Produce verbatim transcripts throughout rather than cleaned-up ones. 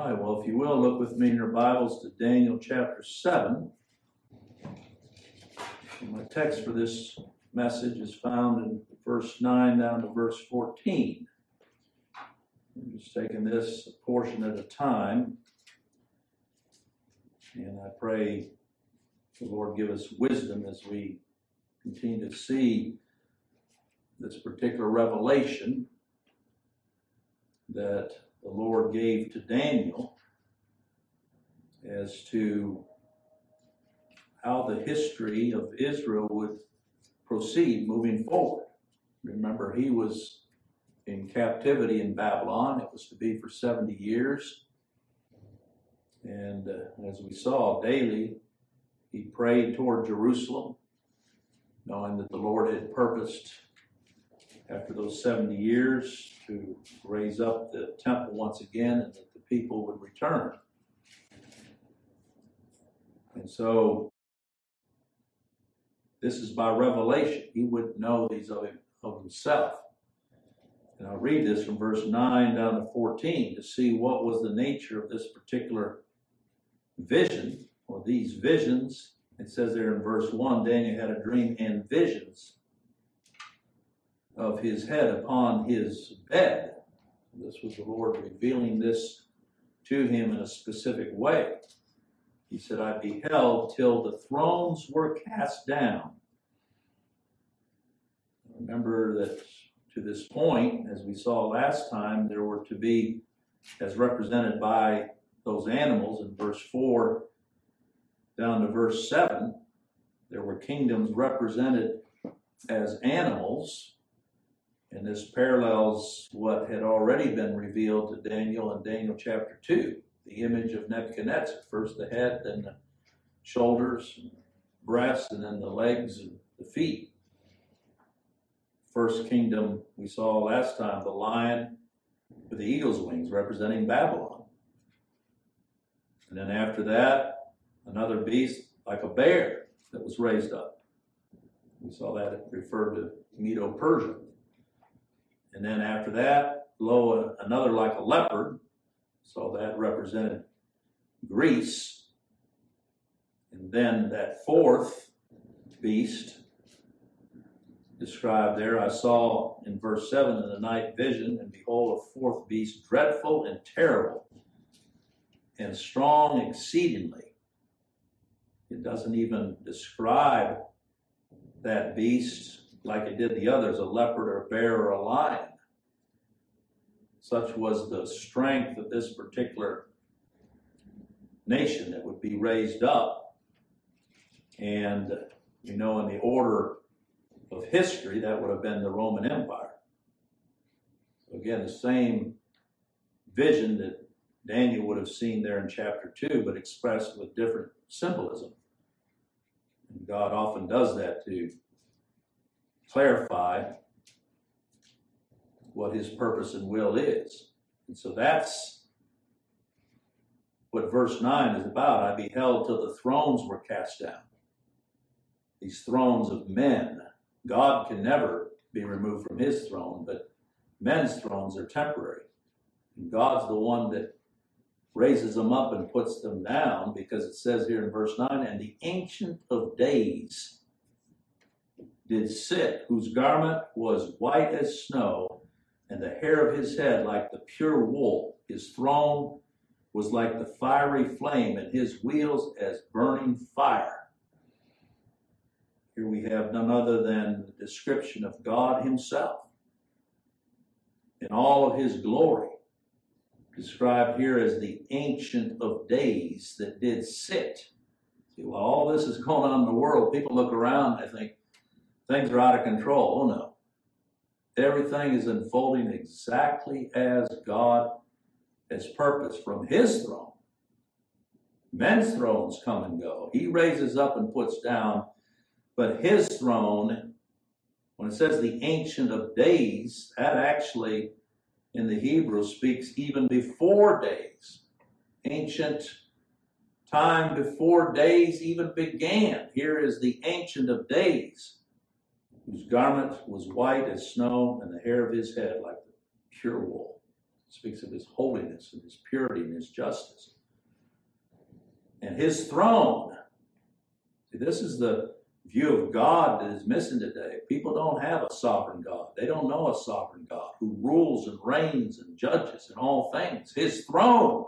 right, well, if you will, look with me in your Bibles to Daniel chapter seven. And my text for this message is found in verse nine down to verse fourteen. I'm just taking this a portion at a time. And I pray the Lord give us wisdom as we continue to see this particular revelation that the Lord gave to Daniel as to how the history of Israel would proceed moving forward. Remember, he was in captivity in Babylon. It was to be for seventy years. And uh, as we saw daily, he prayed toward Jerusalem, knowing that the Lord had purposed after those seventy years to raise up the temple once again and that the people would return. And so this is by revelation. He wouldn't know these of, him, of himself. And I'll read this from verse nine down to fourteen to see what was the nature of this particular vision, or these visions. It says there in verse one, Daniel had a dream and visions of his head upon his bed. This was the Lord revealing this to him in a specific way. He said, I beheld till the thrones were cast down. Remember that to this point, as we saw last time, there were to be, as represented by those animals in verse four down to verse seven, there were kingdoms represented as animals. And this parallels what had already been revealed to Daniel in Daniel chapter two, the image of Nebuchadnezzar. First the head, then the shoulders, and breasts, and then the legs and the feet. First kingdom we saw last time, the lion with the eagle's wings representing Babylon. And then after that, another beast like a bear that was raised up. We saw that referred to Medo-Persia. And then after that, lo, another like a leopard. So that represented Greece. And then that fourth beast described there, I saw in verse seven in the night vision, and behold, a fourth beast, dreadful and terrible, and strong exceedingly. It doesn't even describe that beast like it did the others, a leopard or a bear or a lion. Such was the strength of this particular nation that would be raised up. And you know, in the order of history, that would have been the Roman Empire. So again, the same vision that Daniel would have seen there in chapter two, but expressed with different symbolism. And God often does that to clarify what his purpose and will is. And so that's what verse nine is about. I beheld till the thrones were cast down. These thrones of men. God can never be removed from his throne, but men's thrones are temporary. And God's the one that raises them up and puts them down, because it says here in verse nine, and the Ancient of Days did sit, whose garment was white as snow, and the hair of his head like the pure wool. His throne was like the fiery flame, and his wheels as burning fire. Here we have none other than the description of God himself in all of his glory, described here as the Ancient of Days that did sit. See, while all this is going on in the world, people look around and they think things are out of control. Oh no. Everything is unfolding exactly as God has purposed from his throne. Men's thrones come and go. He raises up and puts down. But his throne, when it says the Ancient of Days, that actually in the Hebrew speaks even before days. Ancient time before days even began. Here is the Ancient of Days, whose garment was white as snow, and the hair of his head like the pure wool. It speaks of his holiness and his purity and his justice. And his throne. See, this is the view of God that is missing today. People don't have a sovereign God. They don't know a sovereign God who rules and reigns and judges in all things. His throne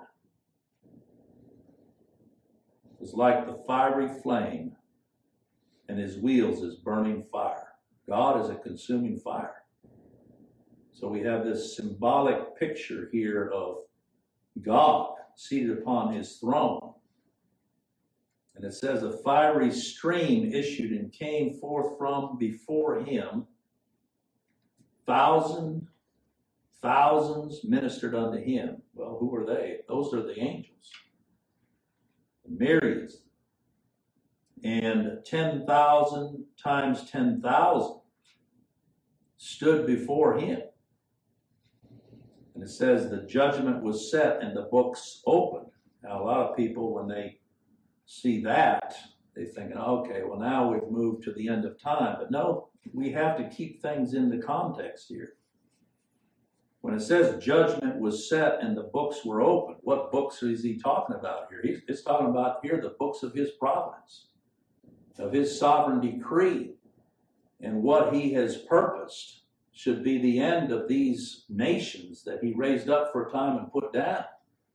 is like the fiery flame, and his wheels is burning fire. God is a consuming fire. So we have this symbolic picture here of God seated upon his throne. And it says, a fiery stream issued and came forth from before him. Thousand, thousands ministered unto him. Well, who are they? Those are the angels. The myriads. And ten thousand times ten thousand stood before him. And it says the judgment was set and the books opened. Now, a lot of people, when they see that, they're thinking, okay, well, now we've moved to the end of time. But no, we have to keep things in the context here. When it says judgment was set and the books were opened, what books is he talking about here? He's, he's talking about here the books of his providence, of his sovereign decree, and what he has purposed should be the end of these nations that he raised up for a time and put down.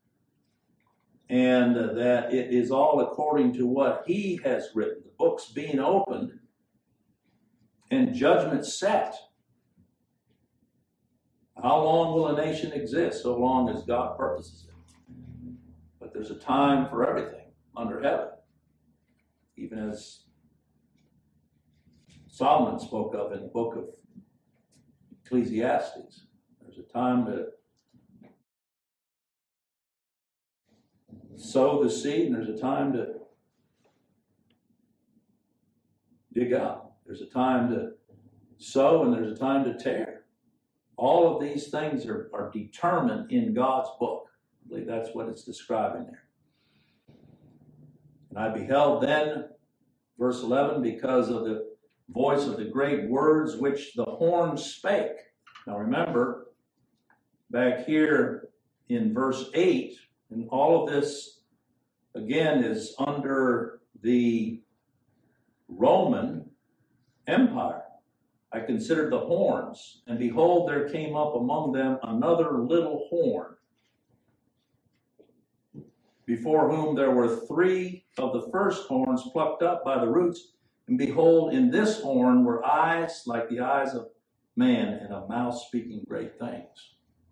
And uh, that it is all according to what he has written, the books being opened and judgment set. How long will a nation exist? So long as God purposes it. But there's a time for everything under heaven, even as Solomon spoke of in the book of Ecclesiastes. There's a time to sow the seed, and there's a time to dig up. There's a time to sow, and there's a time to tear. All of these things are, are determined in God's book. I believe that's what it's describing there. And I beheld then, verse eleven, because of the voice of the great words which the horn spake. Now remember, back here in verse eight, and all of this, again, is under the Roman Empire. I considered the horns, and behold, there came up among them another little horn, before whom there were three of the first horns plucked up by the roots. And behold, in this horn were eyes like the eyes of man, and a mouth speaking great things.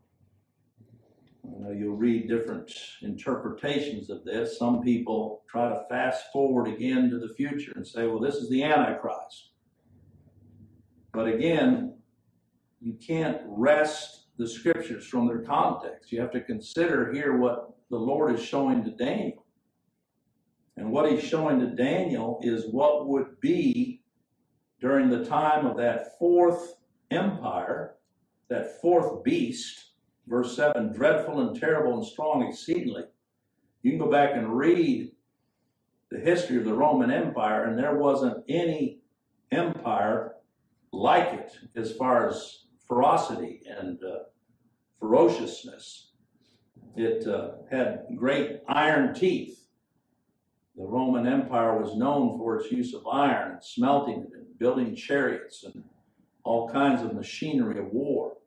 I know you'll read different interpretations of this. Some people try to fast forward again to the future and say, well, this is the Antichrist. But again, you can't wrest the scriptures from their context. You have to consider here what the Lord is showing to Daniel. And what he's showing to Daniel is what would be during the time of that fourth empire, that fourth beast, verse seven, dreadful and terrible and strong exceedingly. You can go back and read the history of the Roman Empire, and there wasn't any empire like it as far as ferocity and uh, ferociousness. It uh, had great iron teeth. The Roman Empire was known for its use of iron and smelting it and building chariots and all kinds of machinery of war.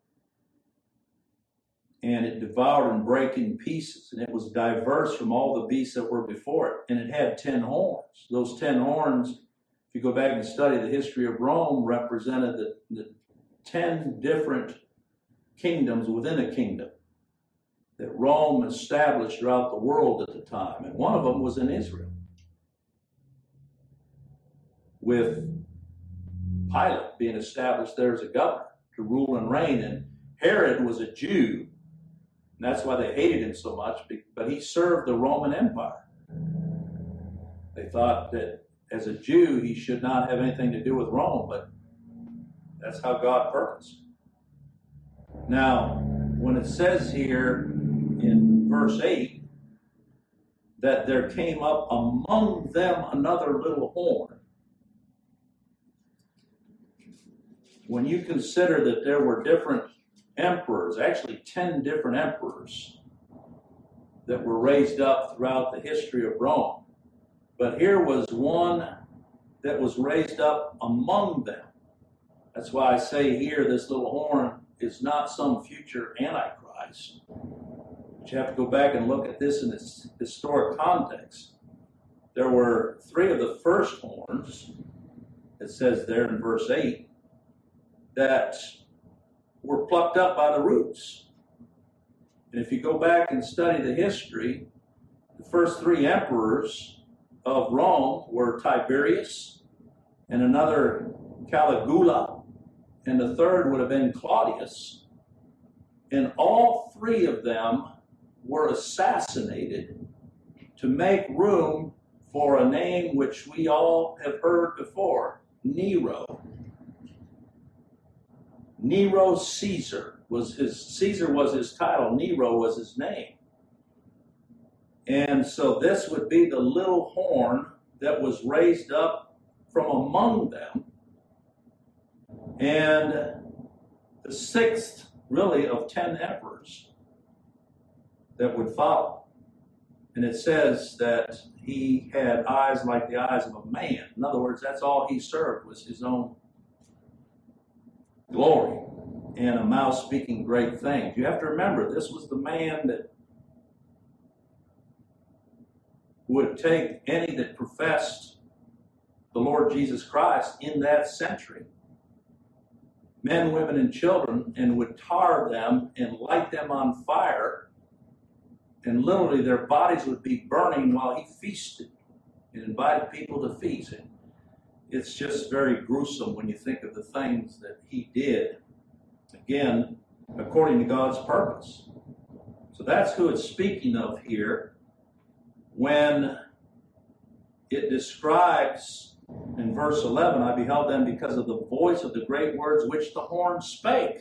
And it devoured and brake in pieces, and it was diverse from all the beasts that were before it. And it had ten horns. Those ten horns, if you go back and study the history of Rome, represented the, the ten different kingdoms within a kingdom that Rome established throughout the world at the time. And one of them was in Israel, with Pilate being established there as a governor to rule and reign. And Herod was a Jew, and that's why they hated him so much, but he served the Roman Empire. They thought that as a Jew, he should not have anything to do with Rome, but that's how God purposed. Now, when it says here in verse eight that there came up among them another little horn, when you consider that there were different emperors, actually ten different emperors that were raised up throughout the history of Rome. But here was one that was raised up among them. That's why I say here this little horn is not some future Antichrist. But you have to go back and look at this in its historic context. There were three of the first horns, it says there in verse eight, that were plucked up by the roots. And if you go back and study the history, the first three emperors of Rome were Tiberius, and another Caligula, and the third would have been Claudius. And all three of them were assassinated to make room for a name which we all have heard before, Nero. Nero Caesar was his, Caesar was his title, Nero was his name. And so this would be the little horn that was raised up from among them. And the sixth, really, of ten emperors that would follow. And it says that he had eyes like the eyes of a man. In other words, that's all he served was his own glory and a mouth speaking great things. You have to remember, this was the man that would take any that professed the Lord Jesus Christ in that century, men, women, and children, and would tar them and light them on fire, and literally their bodies would be burning while he feasted and invited people to feast him. It's just very gruesome when you think of the things that he did, again, according to God's purpose. So that's who it's speaking of here when it describes in verse eleven, I beheld them because of the voice of the great words which the horn spake.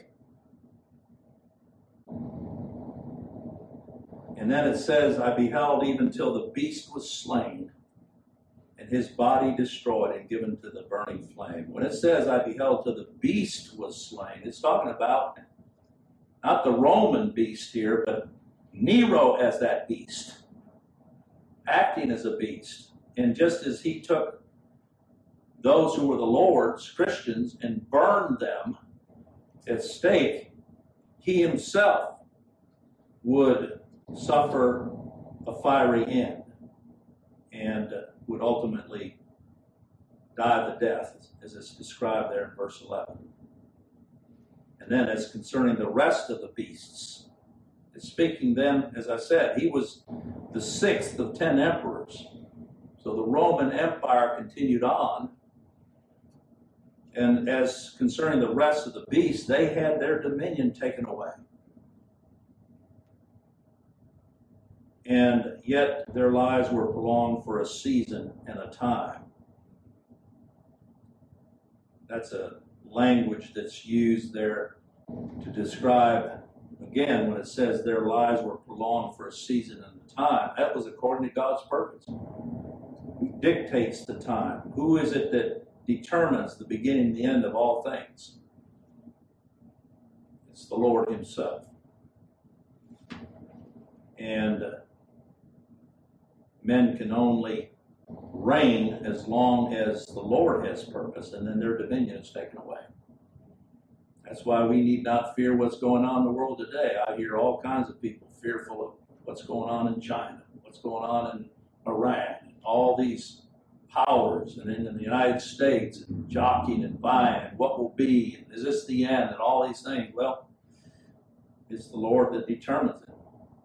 And then it says, I beheld even till the beast was slain, and his body destroyed and given to the burning flame. When it says, I beheld till the beast was slain, it's talking about not the Roman beast here, but Nero as that beast, acting as a beast. And just as he took those who were the Lord's, Christians, and burned them at stake, he himself would suffer a fiery end and would ultimately die the death, as it's described there in verse eleven. And then as concerning the rest of the beasts, it's speaking then, as I said, he was the sixth of ten emperors. So the Roman Empire continued on. And as concerning the rest of the beasts, they had their dominion taken away. And yet their lives were prolonged for a season and a time. That's a language that's used there to describe, again, when it says their lives were prolonged for a season and a time. That was according to God's purpose. Who dictates the time? Who is it that determines the beginning and the end of all things? It's the Lord himself. And men can only reign as long as the Lord has purpose, and then their dominion is taken away. That's why we need not fear what's going on in the world today. I hear all kinds of people fearful of what's going on in China, what's going on in Iran, all these powers, and in the United States, and jockeying and vying, and what will be, and is this the end, and all these things. Well, it's the Lord that determines it.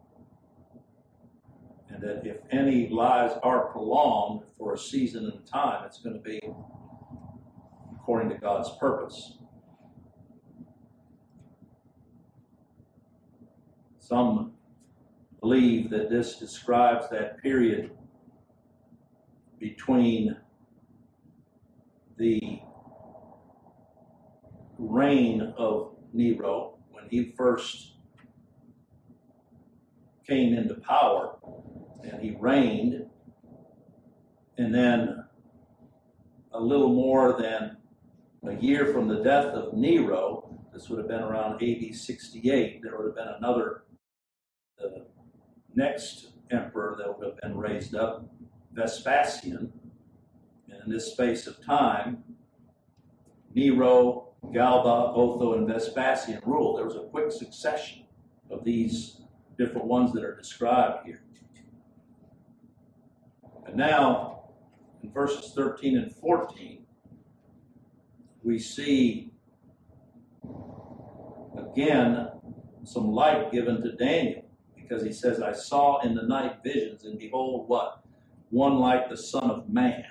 And that if any lives are prolonged for a season and a time, it's going to be according to God's purpose. Some believe that this describes that period between the reign of Nero, when he first came into power, and he reigned, and then a little more than a year from the death of Nero, This would have been around A D sixty-eight. There would have been another, the next emperor that would have been raised up, Vespasian. And in this space of time, Nero, Galba, Otho, and Vespasian ruled. There was a quick succession of these different ones that are described here. And now, in verses thirteen and fourteen, we see again some light given to Daniel, because he says, I saw in the night visions, and behold, what? One like the Son of Man.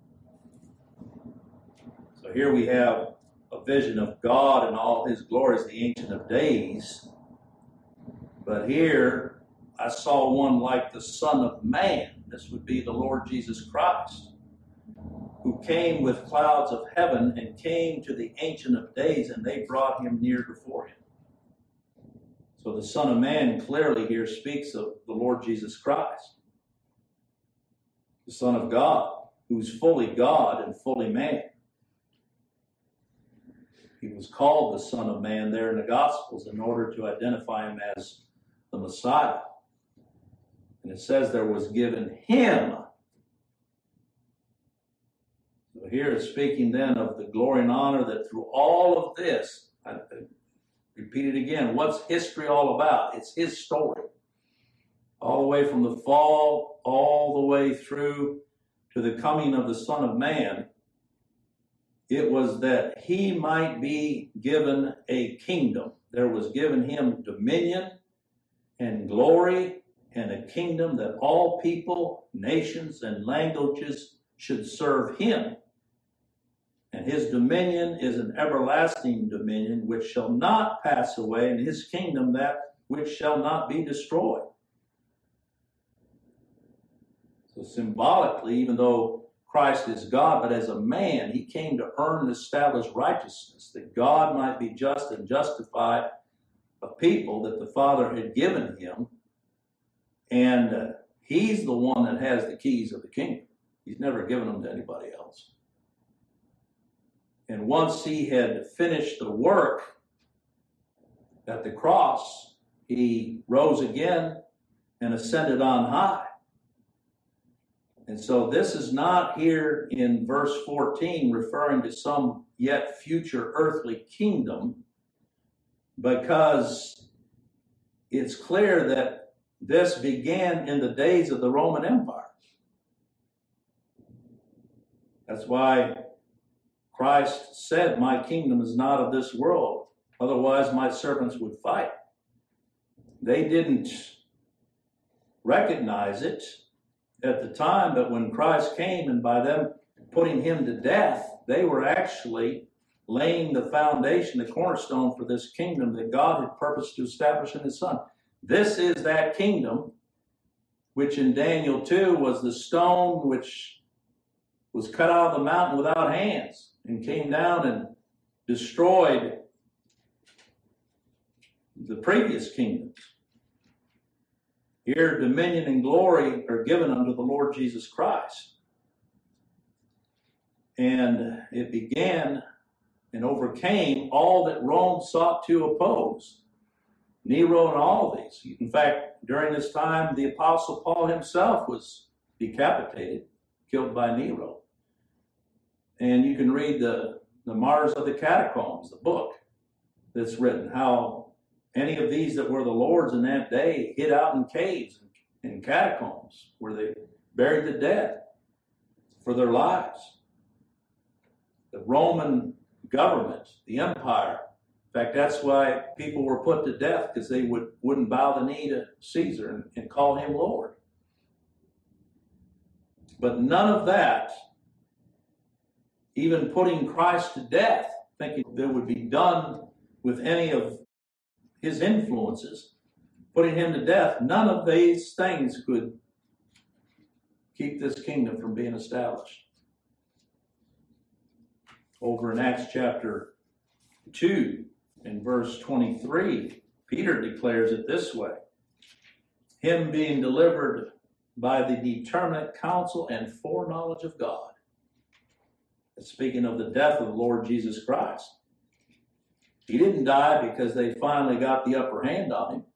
So here we have a vision of God and all his glories, the Ancient of Days. But here, I saw one like the Son of Man. This would be the Lord Jesus Christ, who came with clouds of heaven and came to the Ancient of Days, and they brought him near before him. So the Son of Man clearly here speaks of the Lord Jesus Christ, the Son of God, who's fully God and fully man. He was called the Son of Man there in the Gospels in order to identify him as the Messiah. And it says there was given him. So here it's speaking then of the glory and honor that through all of this, I, I repeat it again, what's history all about? It's his story. All the way from the fall, all the way through to the coming of the Son of Man. It was that he might be given a kingdom. There was given him dominion and glory and a kingdom that all people, nations, and languages should serve him. And his dominion is an everlasting dominion which shall not pass away, and his kingdom that which shall not be destroyed. So symbolically, even though Christ is God, but as a man, he came to earn and establish righteousness, that God might be just and justify a people that the Father had given him. And uh, he's the one that has the keys of the kingdom. He's never given them to anybody else. And once he had finished the work at the cross, he rose again and ascended on high. And so this is not here in verse fourteen referring to some yet future earthly kingdom, because it's clear that this began in the days of the Roman Empire. That's why Christ said, my kingdom is not of this world, otherwise my servants would fight. They didn't recognize it at the time, but when Christ came, and by them putting him to death, they were actually laying the foundation, the cornerstone for this kingdom that God had purposed to establish in his Son. This is that kingdom, which in Daniel two was the stone which was cut out of the mountain without hands and came down and destroyed the previous kingdoms. Here, dominion and glory are given unto the Lord Jesus Christ. And it began and overcame all that Rome sought to oppose. Nero and all these. In fact, during this time, the Apostle Paul himself was decapitated, killed by Nero. And you can read the, the Martyrs of the Catacombs, the book that's written, how any of these that were the Lord's in that day hid out in caves and catacombs where they buried the dead for their lives. The Roman government, the empire, in fact, that's why people were put to death, because they would, wouldn't bow the knee to Caesar and, and call him Lord. But none of that, even putting Christ to death, thinking that would be done with any of his influences, putting him to death, none of these things could keep this kingdom from being established. Over in Acts chapter two, in verse twenty-three, Peter declares it this way: him being delivered by the determinate counsel and foreknowledge of God. It's speaking of the death of the Lord Jesus Christ. He didn't die because they finally got the upper hand on him.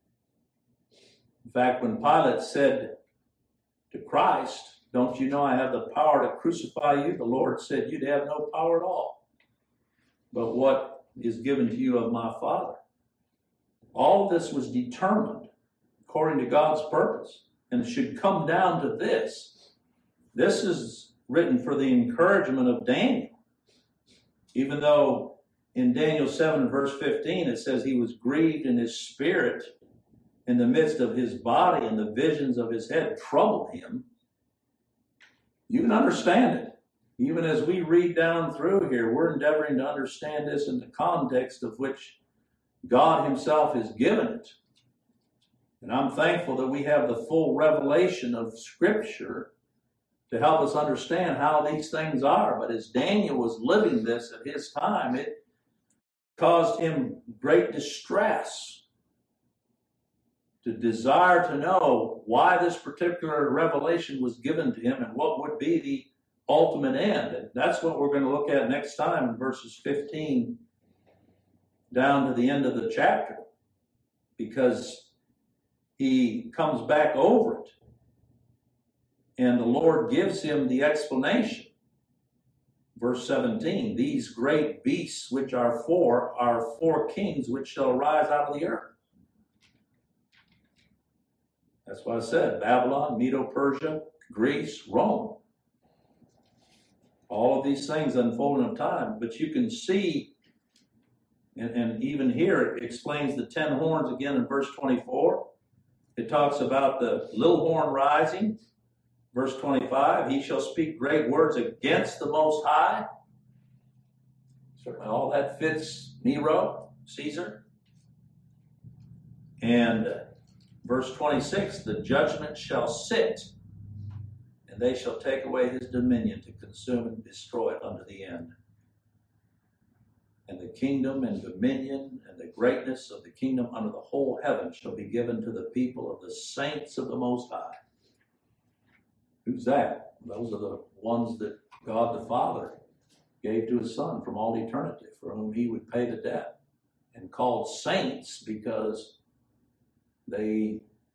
In fact, when Pilate said to Christ, "Don't you know I have the power to crucify you?" the Lord said, "You'd have no power at all, but what is given to you of my Father." All this was determined according to God's purpose, and it should come down to this. This is written for the encouragement of Daniel, even though in Daniel seven verse fifteen it says he was grieved in his spirit in the midst of his body, and the visions of his head troubled him. You can understand it. Even as we read down through here, we're endeavoring to understand this in the context of which God himself has given it. And I'm thankful that we have the full revelation of Scripture to help us understand how these things are. But as Daniel was living this at his time, it caused him great distress to desire to know why this particular revelation was given to him and what would be the ultimate end. And that's what we're going to look at next time in verses fifteen down to the end of the chapter, because he comes back over it and the Lord gives him the explanation. Verse seventeen, "These great beasts which are four are four kings which shall arise out of the earth." That's what I said. Babylon, Medo-Persia, Greece, Rome. All of these things unfolding in time. But you can see, and, and even here it explains the ten horns again in verse twenty-four. It talks about the little horn rising. Verse twenty-five, "He shall speak great words against the Most High." Certainly all that fits Nero, Caesar. And verse twenty-six, "The judgment shall sit, and they shall take away his dominion to consume and destroy it unto the end. And the kingdom and dominion and the greatness of the kingdom under the whole heaven shall be given to the people of the saints of the Most High." Who's that? Those are the ones that God the Father gave to his Son from all eternity, for whom he would pay the debt, and called saints because they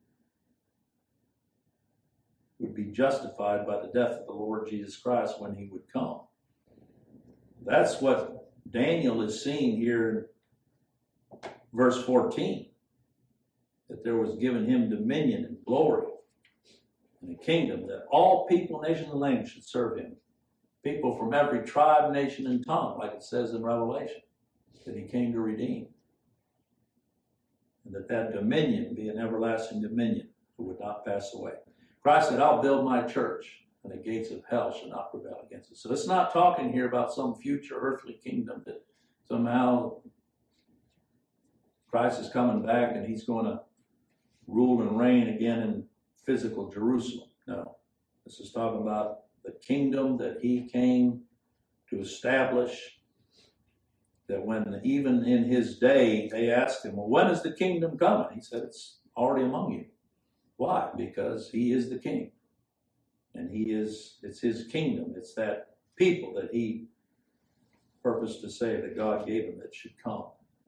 would be justified by the death of the Lord Jesus Christ when he would come. That's what Daniel is seeing here in verse fourteen, that there was given him dominion and glory and a kingdom, that all people, nations, and languages should serve him. People from every tribe, nation, and tongue, like it says in Revelation, that he came to redeem. And that that dominion be an everlasting dominion that would not pass away. Christ said, "I'll build my church, and the gates of hell shall not prevail against it." So it's not talking here about some future earthly kingdom that somehow Christ is coming back and he's going to rule and reign again in physical Jerusalem. No, this is talking about the kingdom that he came to establish. That when even in his day they asked him, "Well, when is the kingdom coming?" He said, "It's already among you." Why? Because he is the king. And he is, it's his kingdom. It's that people that he purposed to say that God gave him that should come.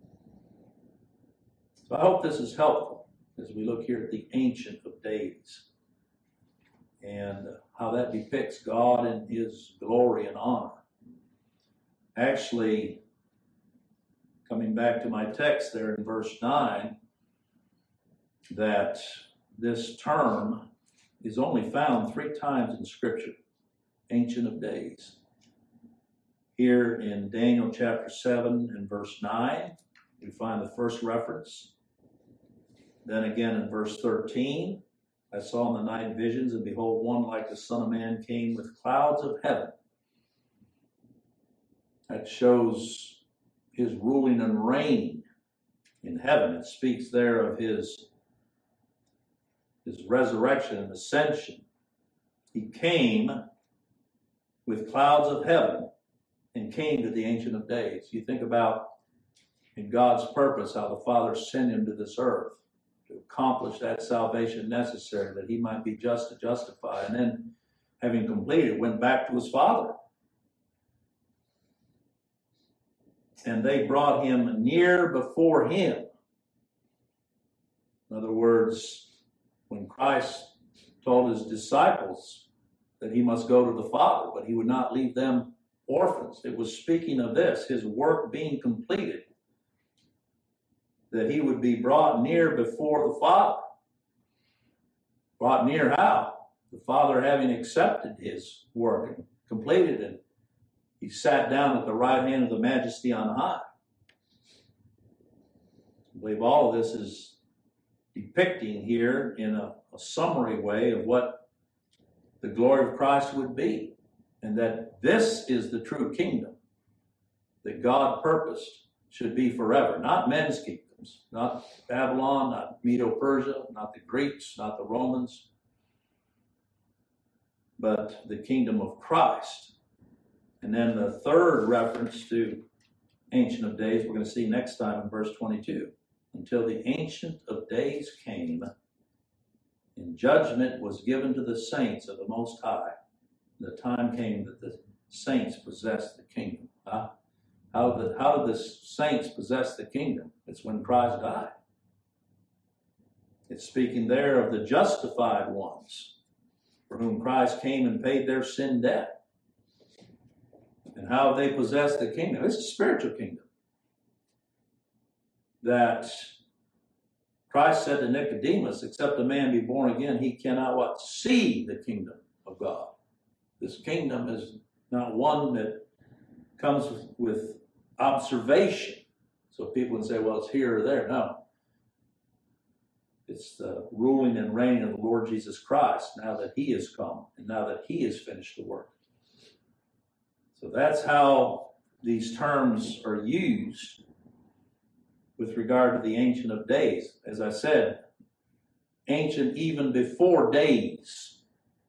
So I hope this is helpful as we look here at the Ancient of Days and how that depicts God in his glory and honor. Actually, coming back to my text there in verse nine, that this term is only found three times in Scripture, Ancient of Days. Here in Daniel chapter seven and verse nine, we find the first reference. Then again in verse thirteen, "I saw in the night visions, and behold, one like the Son of Man came with clouds of heaven." That shows his ruling and reign in heaven. It speaks there of his his resurrection and ascension. He came with clouds of heaven and came to the Ancient of Days. You think about in God's purpose how the Father sent him to this earth to accomplish that salvation necessary that he might be just to justify, and then having completed went back to his Father. and they brought him near before him. In other words, when Christ told his disciples that he must go to the Father, but he would not leave them orphans, it was speaking of this, his work being completed, that he would be brought near before the Father. Brought near how? The Father having accepted his work and completed it. He sat down at the right hand of the Majesty on high. I believe all of this is depicting here in a, a summary way of what the glory of Christ would be. And that this is the true kingdom that God purposed should be forever. Not men's kingdoms, not Babylon, not Medo-Persia, not the Greeks, not the Romans, but the kingdom of Christ. And then the third reference to Ancient of Days, we're going to see next time in verse twenty-two. Until the Ancient of Days came, and judgment was given to the saints of the Most High. The time came that the saints possessed the kingdom. Huh? How did, how did the saints possess the kingdom? It's when Christ died. It's speaking there of the justified ones, for whom Christ came and paid their sin debt. And how they possess the kingdom. It's a spiritual kingdom. That Christ said to Nicodemus, except a man be born again, he cannot what? See the kingdom of God. This kingdom is not one that comes with, with observation. So people can say, well, it's here or there. No. It's the ruling and reigning of the Lord Jesus Christ now that he has come and now that he has finished the work. So that's how these terms are used with regard to the Ancient of Days. As I said, ancient even before days.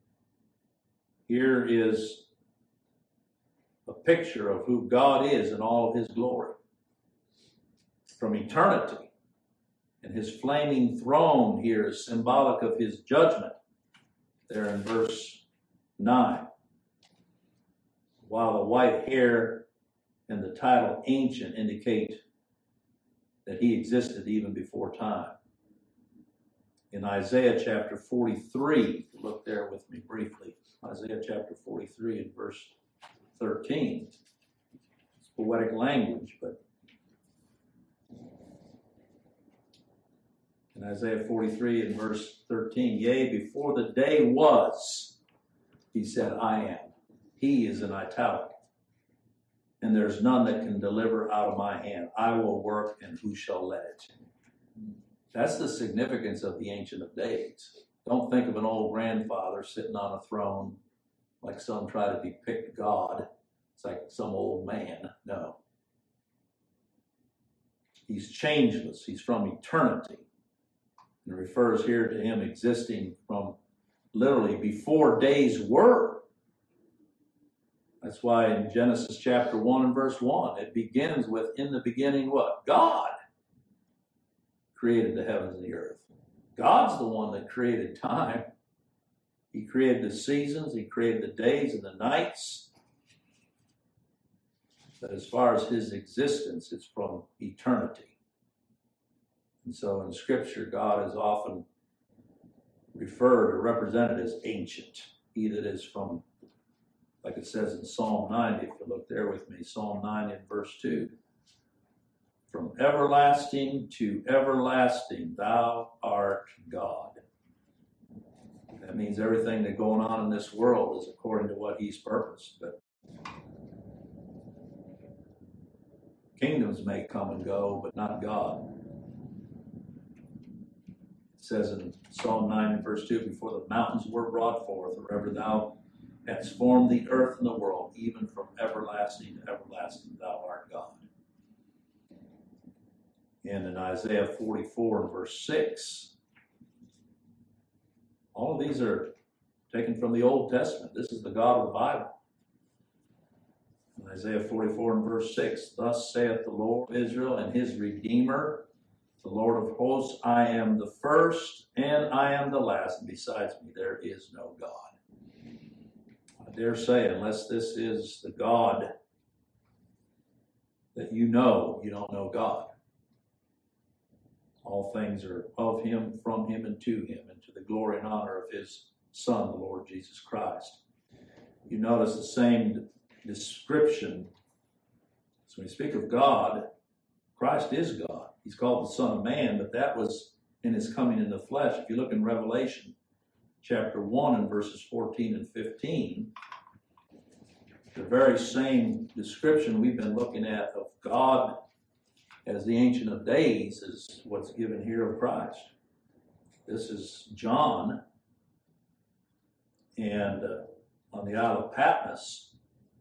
Here is a picture of who God is in all of his glory. From eternity. And his flaming throne here is symbolic of his judgment. There in verse nine. While the white hair and the title ancient indicate that he existed even before time. In Isaiah chapter forty-three, look there with me briefly. Isaiah chapter forty-three and verse thirteen. It's poetic language, but in Isaiah forty-three and verse thirteen, yea, before the day was, he said, I am. He is in italic. And there's none that can deliver out of my hand. I will work, and who shall let it? That's the significance of the Ancient of Days. Don't think of an old grandfather sitting on a throne like some try to depict God. It's like some old man. No. He's changeless. He's from eternity. And it refers here to him existing from literally before days were. That's why in Genesis chapter one and verse one, it begins with, in the beginning what? God created the heavens and the earth. God's the one that created time. He created the seasons. He created the days and the nights. But as far as his existence, it's from eternity. And so in Scripture, God is often referred or represented as ancient. He that is from, like it says in Psalm ninety, if you look there with me, Psalm ninety and verse two. From everlasting to everlasting, thou art God. That means everything that's going on in this world is according to what he's purposed. But kingdoms may come and go, but not God. It says in Psalm nine and verse two, before the mountains were brought forth, or ever thou hadst formed the earth and the world, even from everlasting to everlasting, thou art God. And in Isaiah forty-four and verse six, all of these are taken from the Old Testament. This is the God of the Bible. In Isaiah forty-four and verse six, thus saith the Lord of Israel and his Redeemer, the Lord of hosts, I am the first and I am the last, and besides me there is no God. I dare say, unless this is the God that you know you don't know God. All things are of him, from him, and to him, and to the glory and honor of his Son, the Lord Jesus Christ. You notice the same description. So when we speak of God, Christ is God. He's called the Son of Man, but that was in his coming in the flesh. If you look in Revelation chapter one and verses fourteen and fifteen, the very same description we've been looking at of God as the Ancient of Days is what's given here of Christ. This is John, and uh, on the Isle of Patmos.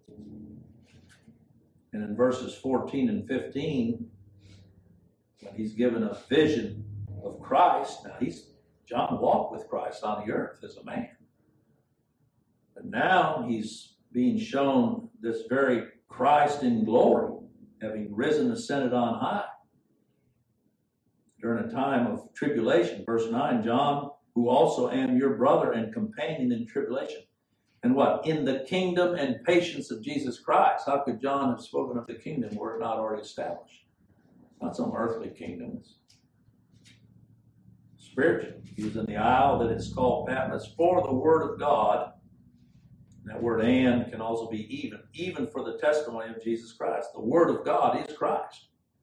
And in verses fourteen and fifteen, when he's given a vision of Christ, now he's John walked with Christ on the earth as a man. But now he's being shown this very Christ in glory, having risen, ascended on high. During a time of tribulation, verse nine, John, who also am your brother and companion in tribulation. And what? In the kingdom and patience of Jesus Christ. How could John have spoken of the kingdom were it not already established? It's not some earthly kingdom. It's spiritual. He was in the isle that is called Patmos for the word of God. That word "and" can also be even, even for the testimony of Jesus Christ. The word of God is Christ.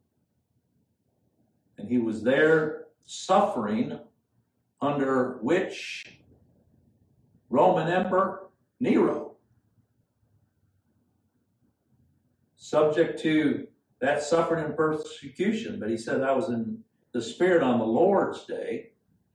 And he was there suffering under which Roman Emperor Nero. Subject to that suffering and persecution. But he said, I was in the Spirit on the Lord's day.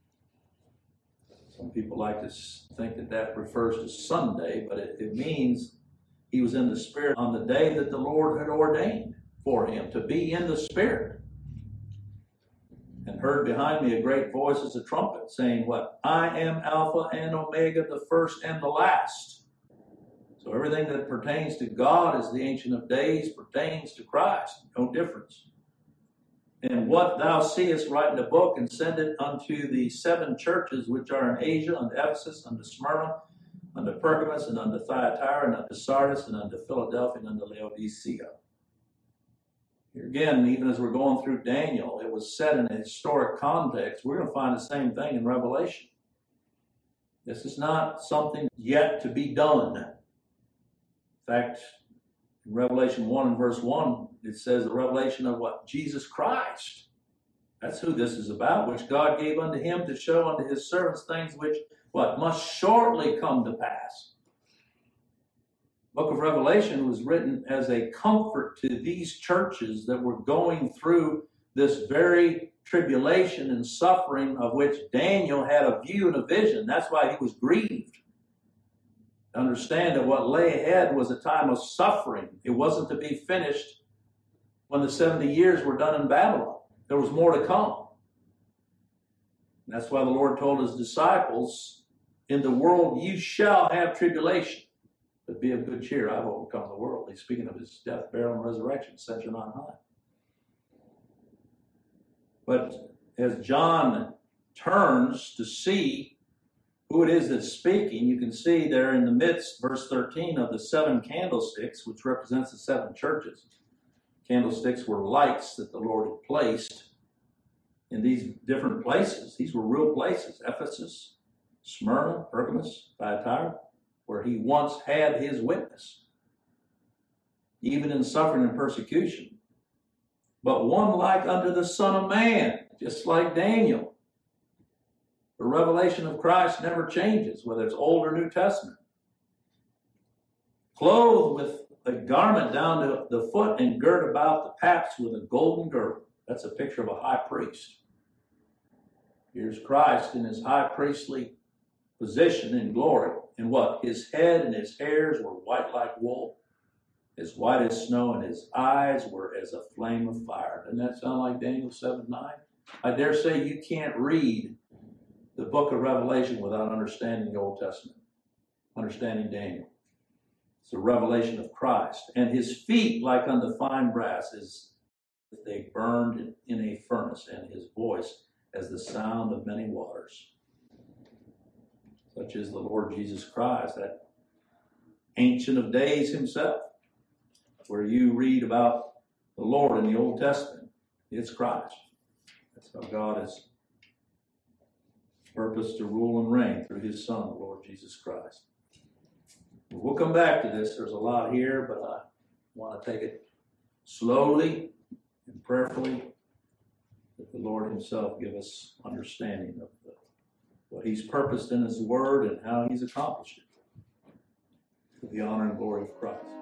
Some people like to think that that refers to Sunday, but it, it means he was in the Spirit on the day that the Lord had ordained for him to be in the Spirit. And heard behind me a great voice as a trumpet saying, what? I am Alpha and Omega, the first and the last. So everything that pertains to God as the Ancient of Days pertains to Christ. No difference. And what thou seest, write in the book and send it unto the seven churches which are in Asia, unto Ephesus, unto Smyrna, unto Pergamos, and unto Thyatira, and unto Sardis, and unto Philadelphia, and unto Laodicea. Here again, even as we're going through Daniel, it was set in a historic context. We're going to find the same thing in Revelation. This is not something yet to be done. In fact, in Revelation one and verse one, it says the revelation of what? Jesus Christ. That's who this is about, which God gave unto him to show unto his servants things which, what? Must shortly come to pass. The book of Revelation was written as a comfort to these churches that were going through this very tribulation and suffering of which Daniel had a view and a vision. That's why he was grieved. To understand that what lay ahead was a time of suffering. It wasn't to be finished when the seventy years were done in Babylon. There was more to come. And that's why the Lord told his disciples, in the world you shall have tribulation. But be of good cheer, I've overcome the world. He's speaking of his death, burial, and resurrection, ascension on high. But as John turns to see who it is that's speaking, you can see there in the midst, verse thirteen, of the seven candlesticks, which represents the seven churches. Candlesticks were lights that the Lord had placed in these different places. These were real places: Ephesus, Smyrna, Pergamos, Thyatira, where he once had his witness, even in suffering and persecution. But one like unto the Son of Man, just like Daniel. The revelation of Christ never changes, whether it's Old or New Testament. Clothed with a garment down to the foot and girt about the paps with a golden girdle. That's a picture of a high priest. Here's Christ in his high priestly position in glory. And what? His head and his hairs were white like wool, as white as snow, and his eyes were as a flame of fire. Doesn't that sound like Daniel seven nine? I dare say you can't read the book of Revelation without understanding the Old Testament, understanding Daniel. It's a revelation of Christ. And his feet, like unto fine brass, as if they burned in a furnace, and his voice as the sound of many waters. Such is the Lord Jesus Christ, that Ancient of Days himself, where you read about the Lord in the Old Testament. It's Christ. That's how God has purposed to rule and reign through his Son, the Lord Jesus Christ. We'll come back to this. There's a lot here, but I want to take it slowly and prayerfully, that the Lord himself give us understanding of the, what he's purposed in his word and how he's accomplished it, to the honor and glory of Christ.